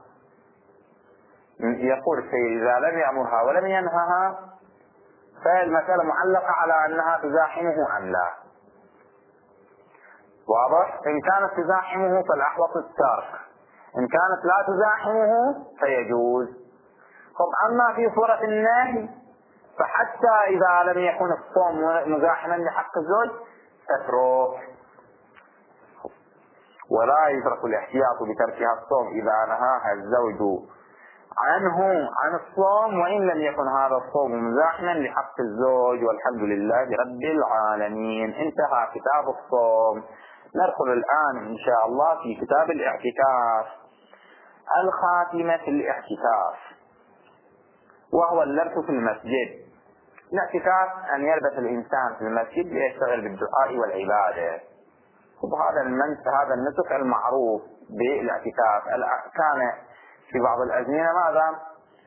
يقول السيد إذا لم يأمرها ولم ينهها فالمسألة معلقة على أنها تزاحمه أم لا. واضح؟ إن كانت تزاحمه فالأحوط الترك، إن كانت لا تزاحمه فيجوز. أما في صورة النهي فحتى إذا لم يكن الصوم مزاحما لحق الزوج تترك، ولا يترك الاحتياط بتركها الصوم إذا نهاها الزوج عن الصوم وإن لم يكن هذا الصوم مزاحما لحق الزوج. والحمد لله رب العالمين. انتهى كتاب الصوم. ندخل الآن إن شاء الله في كتاب الاعتكاف. الخاتمة في الاعتكاف وهو اللبس في المسجد. الاعتكاف أن يلبس الإنسان في المسجد ليشتغل بالدعاء والعبادة. هذا النسك المعروف بالاعتكاف كان في بعض الأزمنة ماذا؟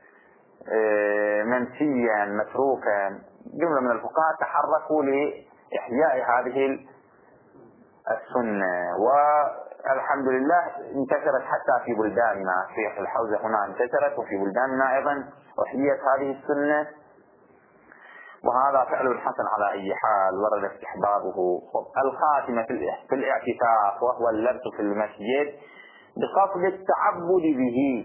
منسيا متروكا. جملة من الفقهاء تحركوا لإحياء هذه السنة، والحمد لله انتشرت حتى في بلداننا، في الحوزة هنا انتشرت وفي بلداننا أيضا أحيت هذه السنة، وهذا فعل حسن على أي حال ورد استحبابه. الخاتمة في الاعتكاف وهو اللبس في المسجد بقصد التعبد به.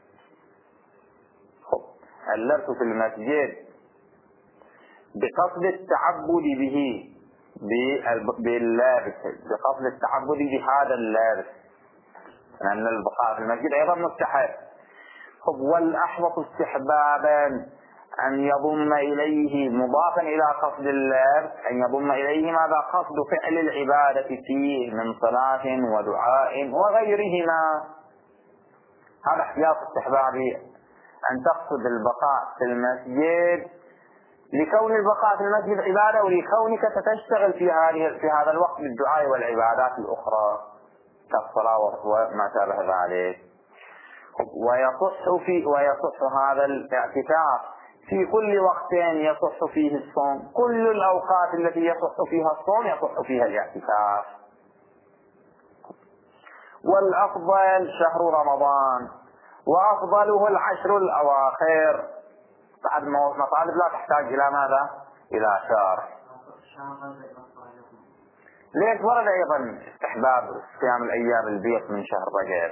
اللبس في المسجد بقصد التعبد به باللابس، بقصد التعبد بهذا اللابس، لأن البقاء في المسجد أيضا مستحب. والأحوط استحبابا أن يضم إليه مضافا إلى قصد اللبس، أن يضم إليه ماذا؟ قصد فعل العبادة فيه من صلاة ودعاء وغيرهما. هذا احتياط استحبابي، أن تقصد البقاء في المسجد لكون البقاء في المسجد عبادة، ولكونك ستشتغل في هذا الوقت بالدعاء والعبادات الأخرى كالصلاة وما شابه ذلك. ويصح هذا الاعتكاف في كل وقت يصح فيه الصوم. كل الأوقات التي يصح فيها الصوم يصح فيها الاعتكاف. والأفضل شهر رمضان، وأفضله العشر الأواخر. بعد مطالب لا تحتاج إلى ماذا؟ إلى شهر. ليش ورد أيضا استحباب صيام الأيام البيض من شهر رجب.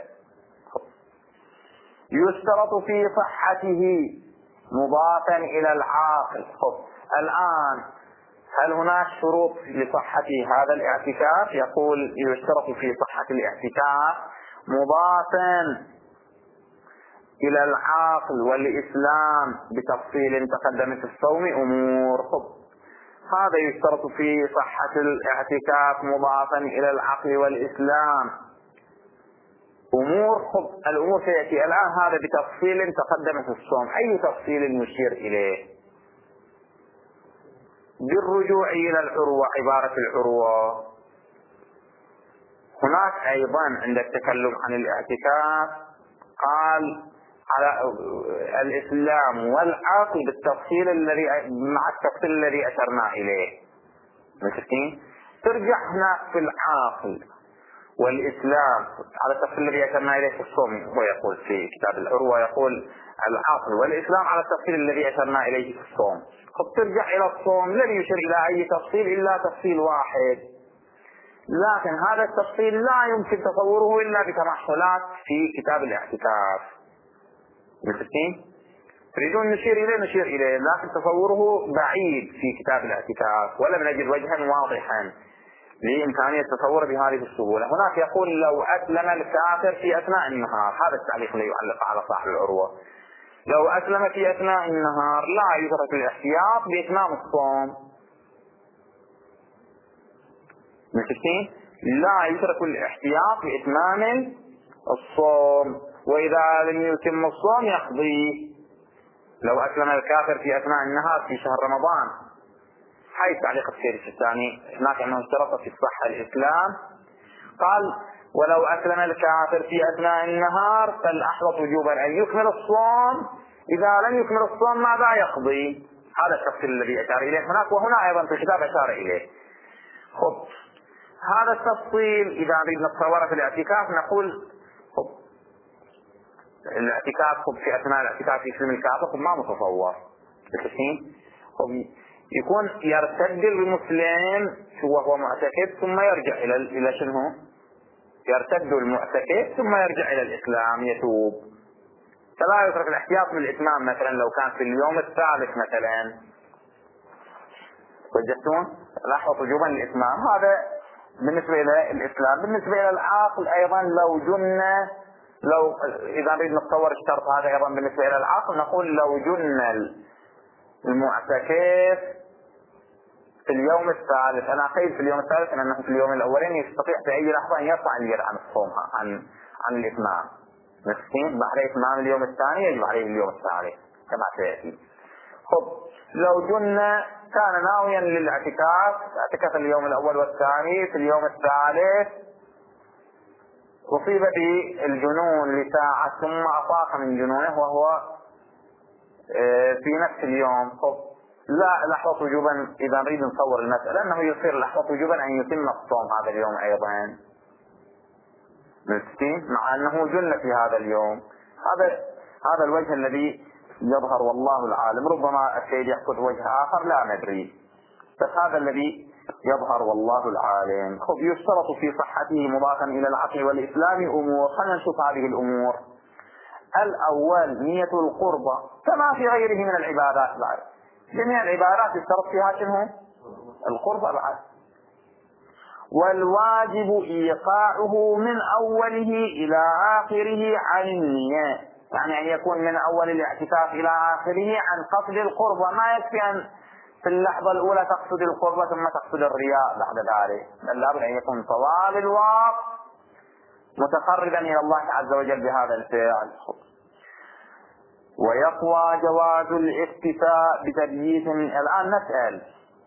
يشترط في صحته مضافا إلى العاقل. الآن هل هناك شروط لصحة هذا الاعتكاف؟ يقول يشترط في صحة الاعتكاف مضافا إلى العاقل والإسلام بتفصيل تقدم في الصوم أمور. هذا يشترط في صحة الاعتكاف مضافا إلى العقل والإسلام أمور. الأمور سيأتي الآن هذا بتفصيل تقدم في الصوم. أي تفصيل نشير إليه؟ بالرجوع إلى العروة، عبارة العروة. هناك أيضا عند التكلم عن الاعتكاف قال على الإسلام والعقل بالتفصيل الذي مع التفصيل الذي أشرنا إليه. مشكين ترجع هنا في العقل والإسلام على التفصيل الذي أشرنا إليه في الصوم. هو يقول في كتاب العروة يقول العقل والإسلام على التفصيل الذي أشرنا إليه في الصوم. ترجع إلى الصوم لن يشير إلى أي تفصيل إلا تفصيل واحد، لكن هذا التفصيل لا يمكن تصوره إلا بتمحلات في كتاب الاعتكاف. مفهوم؟ تريدون نشير إليه لكن تصوره بعيد في كتاب الاعتكاف، ولم نجد وجها واضحا لإمكانية التصور بهذه السهولة. هناك يقول لو أسلم الكافر في أثناء النهار، هذا التعليق الذي يعلق على صاحب العروة، لو أسلم في أثناء النهار لا يترك الاحتياط بإتمام الصوم. مفهوم؟ لا يترك الاحتياط بإتمام الصوم، وإذا لم يتم الصوم يقضي. لو أسلم الكافر في أثناء النهار في شهر رمضان، هاي تعليق السيرس الثاني. هناك أنه اشترط في الصحة الإسلام، قال ولو أسلم الكافر في أثناء النهار فالأحوط وجوبا أن يكمل الصوم، إذا لم يكمل الصوم ماذا يقضي؟ هذا التفصيل الذي أشار إليه هناك، وهنا أيضا في الكتاب أشار إليه. هذا التفصيل إذا نريد نتصوره في الاعتكاف نقول الاعتكاف في أثناء الاعتكاف يسلم الكافر ما متصور. يكون يرتد المسلم وهو معتكف ثم يرجع إلى شنو؟ يرتد المعتكف ثم يرجع إلى الإسلام يتوب. فلا يترك الاحتياط بالإتمام مثلا لو كان في اليوم الثالث مثلا. وجدتون؟ لاحظوا وجوبا الإتمام. هذا بالنسبة إلى الإسلام. بالنسبة إلى العاقل أيضا لو جن، لو إذا نريد نتصور الشرط هذا أيضا بالنسبة إلى العاقل نقول لو جن المعتكف في اليوم الثالث. أنا أقيد في اليوم الثالث لأنه في اليوم الأولين يستطيع في أي لحظة أن يرفع اليد عن الصوم عن الإتمام. مسكين بعد إتمام اليوم الثاني يجب عليه اليوم الثالث كما سيأتي. لو جن كان ناويا للاعتكاف، اعتكف اليوم الأول والثاني، في اليوم الثالث أصيب بالجنون لساعة ثم أفاق من جنونه وهو في نفس اليوم. لا لحظة وجوبا إذا نريد نصور المسألة أنه يصير لحظة وجوبا أن يتم الصوم هذا اليوم أيضا، مع أنه جن في هذا اليوم. هذا الوجه الذي يظهر والله العالم. ربما السيد يأخذ وجه آخر لا ندري، بس هذا الذي يظهر والله العالم. يشترط في صحته مضافا إلى العقل والإسلام أمور. خلينا نشوف هذه الأمور. الأول نية القربة كما في غيره من العبادات بعد. جميع العبادات يشترط فيها شنو؟ القربة بعد. والواجب إيقاعه من أوله إلى آخره عن النية، يعني أن يكون من أول الاعتكاف إلى آخره عن قصد القربة. ما يكفي أن في اللحظة الأولى تقصد القربة ثم تقصد الرياء بعد ذلك، بل لابد أن يكون طوال الوقت متقربا إلى الله عز وجل بهذا الفعل. ويقوى جواز الاكتفاء بتبييت. الآن نسأل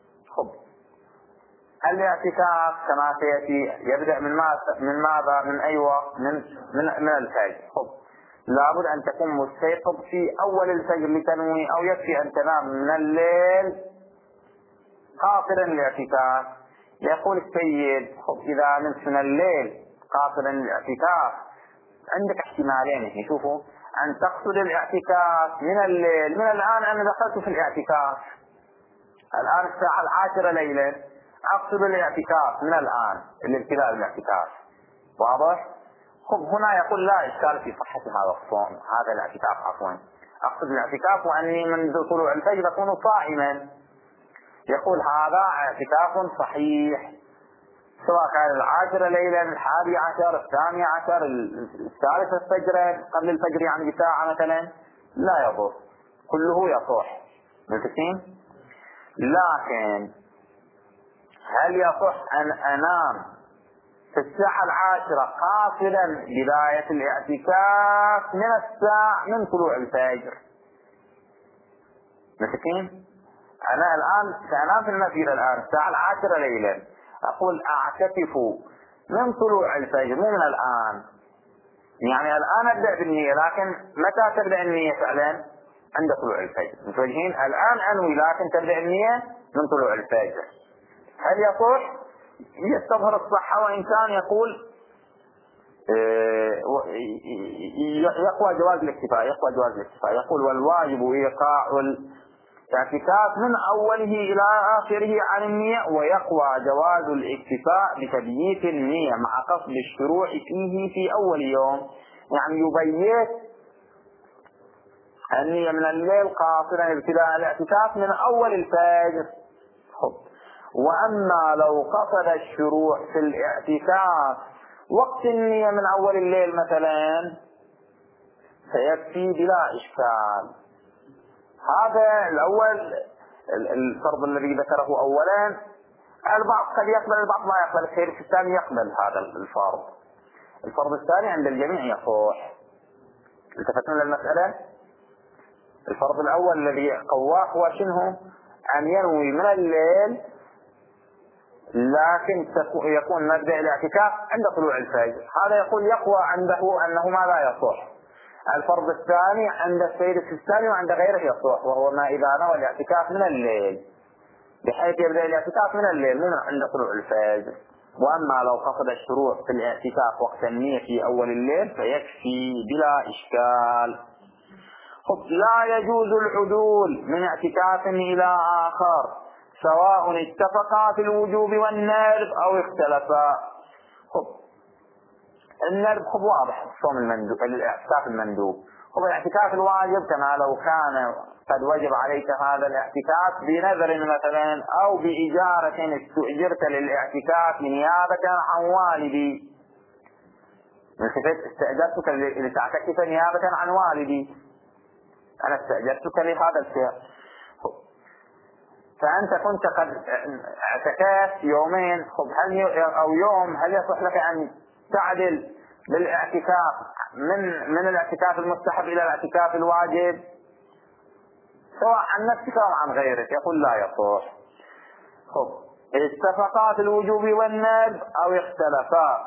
الاعتكاف كما سيأتي يبدأ من ماذا؟ من أي وقت؟ من الفجر. لابد أن تكون مستيقظ في أول الفجر لتنوي، أو يكفي أن تنام من الليل قاصدا الاعتكاف. يقول السيد إذا نمت من الليل قاصدا الاعتكاف عندك احتمالين. شوفوا، أن تقصد الاعتكاف من الليل، من الآن أنا دخلت في الاعتكاف الآن الساعة 10 ليلا، أقصد الاعتكاف من الآن الابتداء بالاعتكاف، واضح؟ هنا يقول لا إشكال في صحة هذا الصوم، هذا الاعتكاف عفوا، أقصد الاعتكاف وأني منذ طلوع الفجر أكون صائما. يقول هذا اعتكاف صحيح، سواء كان 10 ليلا، 11، 12، 3 فجرا قبل الفجر يعني بساعة مثلا، لا يضر، كله يصح. متفقين؟ لكن هل يصح أن أنام في الساعة 10 قاصدا بداية الاعتكاف من طلوع الفجر؟ متفقين؟ أنا الآن سأنام في المسجد الآن الساعة 10 ليلا، أقول أعتكف من طلوع الفجر، مو من الآن. يعني الآن أبدأ بالنية، لكن متى تبدأ النية فعلا؟ عند طلوع الفجر. متوجهين؟ الآن أنوي، لكن تبدأ النية من طلوع الفجر. هل يصح؟ يستظهر الصحة، وإن كان يقول يقوى جواز الاكتفاء، يقول والواجب إيقاع الاعتكاف من أوله إلى آخره عن النية، ويقوى جواز الاكتفاء بتبييت النية مع قصد الشروع فيه في أول يوم. يعني يبيت النية من الليل قاصدا ابتداء الاعتكاف من أول الفجر. وأما لو قصد الشروع في الاعتكاف وقت النية من أول الليل مثلا فيكفي بلا إشكال. هذا الأول الفرض الذي ذكره أولا، البعض قد يقبل، البعض ما يقبل، الشيخ الثاني يقبل هذا الفرض. الفرض الثاني عند الجميع يصح. التفتنا للمسألة. الفرض الأول الذي قواه هو شنو؟ أن ينوي من الليل، لكن يكون مبدأ الاعتكاف عند طلوع الفجر. هذا يقول يقوى عنده أنه ما لا يصح. الفرض الثاني عند السيد السيستاني وعند غيره يصح، وهو ما إذا نوى الاعتكاف من الليل، بحيث يبدأ الاعتكاف من الليل من عند طلوع الفجر. وأما لو قصد الشروع في الاعتكاف وقت النية في أول الليل فيكفي بلا إشكال. لا يجوز العدول من اعتكاف إلى آخر سواء اتفقا في الوجوب والندب أو اختلفا. الندب واضح، الصوم المندوب، الاعتكاف المندوب. الاعتكاف الواجب كما لو كان قد وجب عليك هذا الاعتكاف بنذر مثلا أو بإجارة استؤجرت للاعتكاف نيابة عن والدي، استأجرتك لتعتكف نيابة عن والدي، أنا استأجرتك لهذا الشيء، فأنت كنت قد اعتكفت يومين أو يوم، هل يصح لك أن تعدل بالاعتكاف من الاعتكاف المستحب إلى الاعتكاف الواجب سواء عن نفسك أو عن غيرك؟ يقول لا يصح. اتفقا في الوجوب والندب أو اختلفا.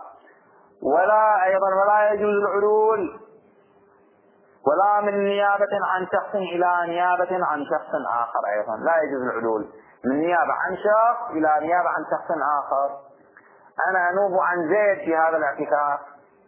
ولا يجوز العدول ولا من نيابة عن شخص إلى نيابة عن شخص آخر. أيضا لا يجوز العدول من نيابة عن شخص إلى نيابة عن شخص آخر. أنا أنوب عن زيد في هذا الاعتكاف،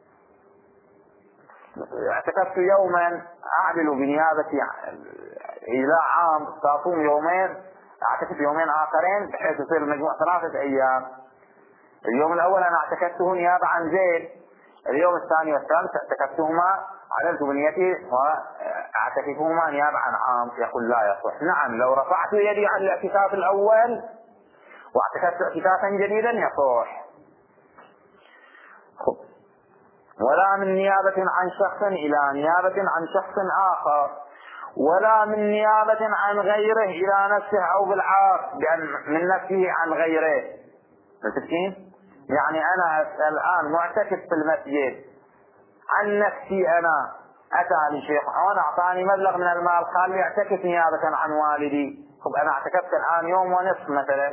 اعتكفت يوما، أعدل بنيابتي إلى عام، صاصوم يومين، اعتكف يومين آخرين بحيث يصير المجموع 3 أيام. اليوم الأول أنا اعتكفته نيابة عن زيد، اليوم الثاني والثالث اعتكفتهما، عدلت بنيتي واعتكفهما نيابة عن عام. يقول لا يصح. نعم، لو رفعت يدي عن الاعتكاف الأول واعتكفت اعتكافا جديدا يصح. ولا من نيابة عن شخص إلى نيابة عن شخص آخر، ولا من نيابة عن غيره إلى نفسه أو بالعكس، من نفسه عن غيره. متفقين؟ يعني أنا الآن معتكف في المسجد، عن نفسي أنا أتاني شيخ وأنا أعطاني مبلغ من المال قال لي اعتكف نيابة عن والدي. أنا اعتكفت الآن يوم ونصف مثلا،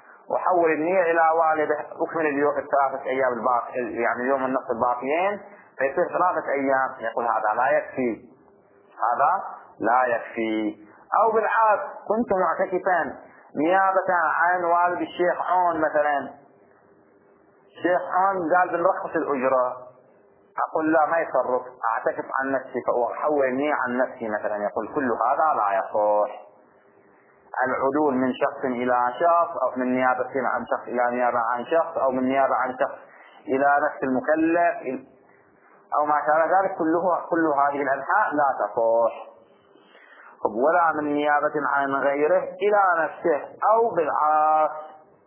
وحول النية إلى والده، أكمل اليوم 3 أيام الباقي، يعني اليوم النصف الباقيين فيصير 3 أيام، يقول هذا لا يكفي، هذا لا يكفي. أو بالعكس كنت معتكفا نيابة عن والد الشيخ عون مثلا، الشيخ عون قال بنرخص الأجرة، أقول لا ما يصرف، أعتكف عن نفسي فأحولني عن نفسي مثلا، يقول كل هذا لا يصح. العدول من شخص إلى شخص، أو من نيابة عن شخص إلى نيابة عن شخص، أو من نيابة عن شخص إلى نفس المكلف، أو ما شابه ذلك، كل هذه الأنحاء لا تصح. ولا من نيابة عن غيره إلى نفسه، أو بالعكس.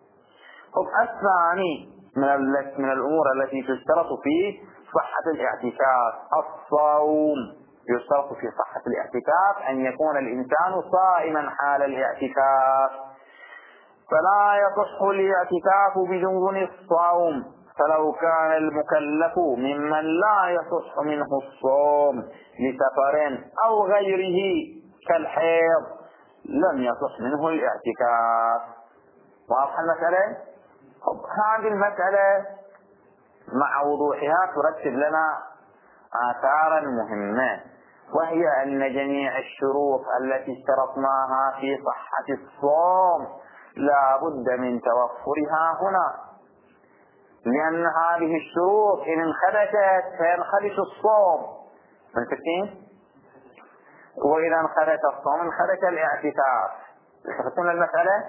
الثاني من الأمور التي تشترط في صحة الاعتكاف الصوم. يشترط في صحة الاعتكاف أن يكون الإنسان صائما حال الاعتكاف، فلا يصح الاعتكاف بدون الصوم. فلو كان المكلف ممن لا يصح منه الصوم لسفر أو غيره كالحيض لم يصح منه الاعتكاف. واضح المسألة؟ هذه المسألة مع وضوحها ترتب لنا آثارا مهمة، وهي أن جميع الشروط التي اشترطناها في صحة الصوم لا بد من توفرها هنا، لأن هذه الشروط إن انخدشت فينخدش الصوم، منتفقين؟ وإذا انخدش الصوم انخدش الاعتكاف. تفهمون المسألة؟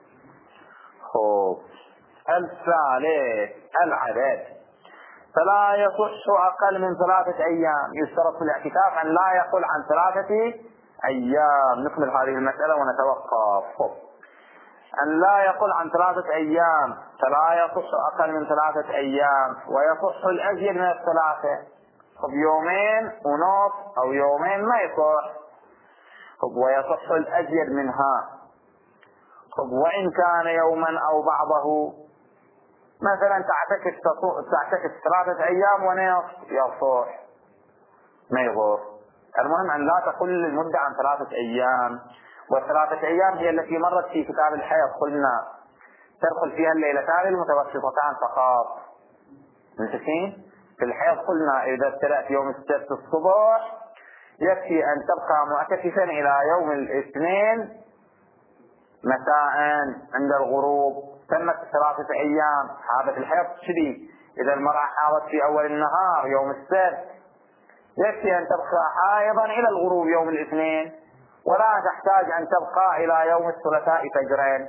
الثالث العدد. فلا يصح أقل من 3 أيام. يشترط في الاعتكاف أن لا يقل عن 3 أيام. نكمل هذه المسألة ونتوقف. أن لا يقل عن 3 أيام، فلا يصح أقل من 3 أيام، ويصح الأزيد من 3. 2.5 أو 2 يوم ما يصح، ويصح الأزيد منها. وإن كان يوما أو بعضه، مثلا تعتكف 3 أيام ونصف يصح ما يضر. المهم أن لا تقل المدة عن 3 أيام. و3 أيام هي التي مرت في كتاب الحيض، قلنا تدخل فيها الليلتان المتوسطتان فقط. متفقين؟ في الحيض قلنا إذا ابتدأت يوم السبت الصبح يكفي أن تبقى معتكفا إلى يوم الاثنين مساء عند الغروب، تمت 3 أيام. حالة الحيض شديد، إذا المرأة حاضت في أول النهار يوم السبت يكفي أن تبقى حائضا إلى الغروب يوم الاثنين، ولا تحتاج أن تبقى إلى يوم الثلاثاء فجرين.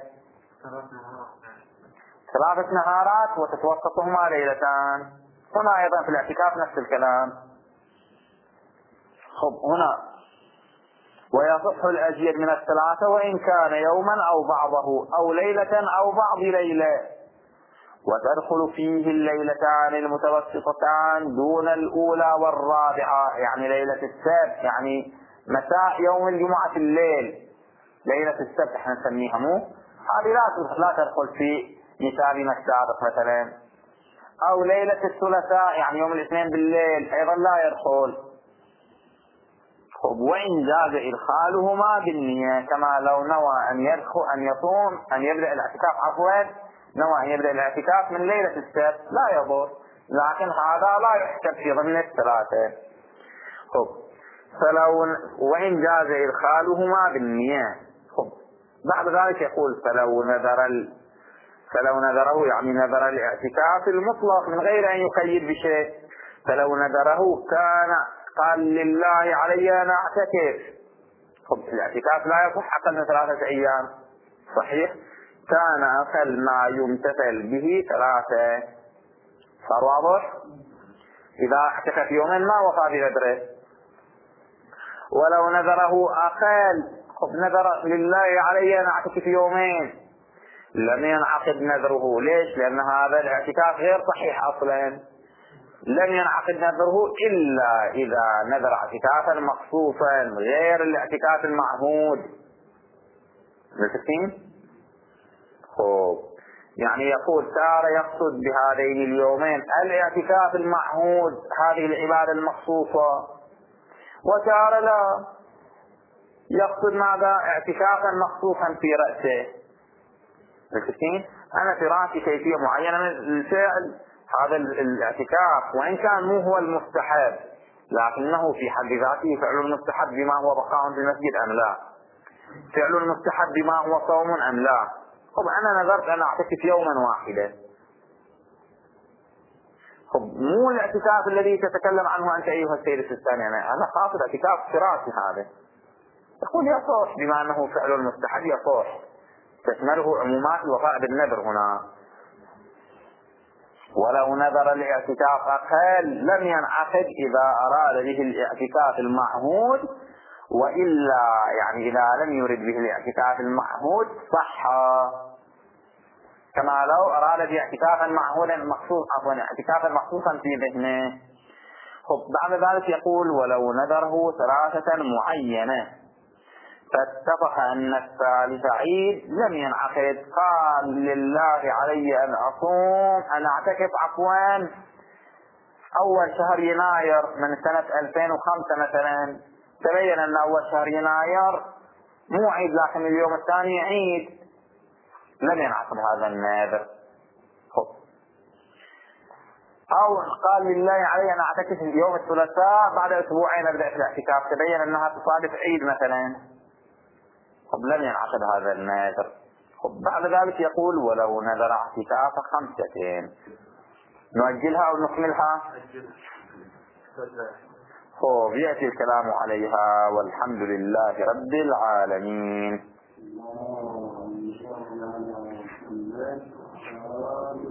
3 نهارات وتتوسطهما ليلتان. هنا أيضا في الاعتكاف نفس الكلام. هنا ويصح الأزيد من 3 وإن كان يوما أو بعضه أو ليلة أو بعض ليلة، وتدخل فيه الليلتان المتوسطتان دون الأولى والرابعة، يعني ليلة السبت، يعني مساء يوم الجمعة الليل، ليلة السبت احنا نسميها مو هذه لا تدخل في مثالنا السابق مثلا. أو ليلة الثلاثاء يعني يوم الاثنين بالليل أيضا لا يدخل. وإن جاز إدخالهما بالنية، كما لو نوى أن يبدأ الاعتكاف نوى أن يبدأ الاعتكاف من ليلة السبت لا يضر، لكن هذا لا يحسب في ضمن 3. وإن جاز إدخالهما بالنية. بعد ذلك يقول فلو نذره يعني نذر الاعتكاف المطلق من غير أن يقيد بشيء. فلو نذره كان قال لله علي أن أعتكف. الاعتكاف لا يصح أقل من 3 أيام صحيح. كان أقل ما يمتثل به 3. صار واضح؟ إذا اعتكف يوما ما وفى بنذره. ولو نذره أقل، نذر لله علي أن أعتكف يومين، لم ينعقد نذره. ليش؟ لأن هذا الاعتكاف غير صحيح أصلا. لم ينعقد نذره إلا إذا نذر اعتكافا مخصوصا غير الاعتكاف المعهود. متفقين؟ يعني يقول تارة يقصد بهذين اليومين الاعتكاف المعهود، هذه العبادة المخصوصة، وتارة لا يقصد ماذا؟ اعتكافا مخصوصا في رأسه. متفقين؟ أنا في رأسي كيفية معينة من الفعل هذا الاعتكاف وإن كان مو هو المستحب لكنه في حد ذاته فعل المستحب بما هو بقاء في المسجد أم لا، فعل المستحب بما هو صوم أم لا. طب أنا نذرت أن أعتكف يوما واحدا، طب مو الاعتكاف الذي تتكلم عنه أنت أيها السيد السيستاني، أنا قاصد اعتكاف فراسي هذا. يقول يصح بما أنه فعل المستحب يصح، تشمله عمومات الوفاء بالنذر هنا. ولو نذر الاعتكاف أقل لم ينعقد إذا أراد به الاعتكاف المعهود، وإلا يعني إذا لم يرد به الاعتكاف المعهود صح، كما لو أراد باعتكافا معهودا مخصوص اعتكافا مخصوصا في ذهنه. بعد ذلك يقول ولو نذره 3 معينة فاتفق أن الثالث عيد لم ينعقد، قال لله علي أن أصوم أن أعتكف أول شهر يناير من سنة 2005 مثلا، تبين أن أول شهر يناير مو عيد لكن اليوم الثاني عيد، لم ينعقد هذا النذر. أو قال لله علي أن أعتكف اليوم الثلاثاء بعد أسبوعين أبدأ في الاعتكاف، تبين أنها تصادف عيد مثلا، لم ينعقد هذا النذر. بعد ذلك يقول ولو نذر اعتكاف 5 نؤجلها أو نكملها؟ يأتي الكلام عليها والحمد لله رب العالمين.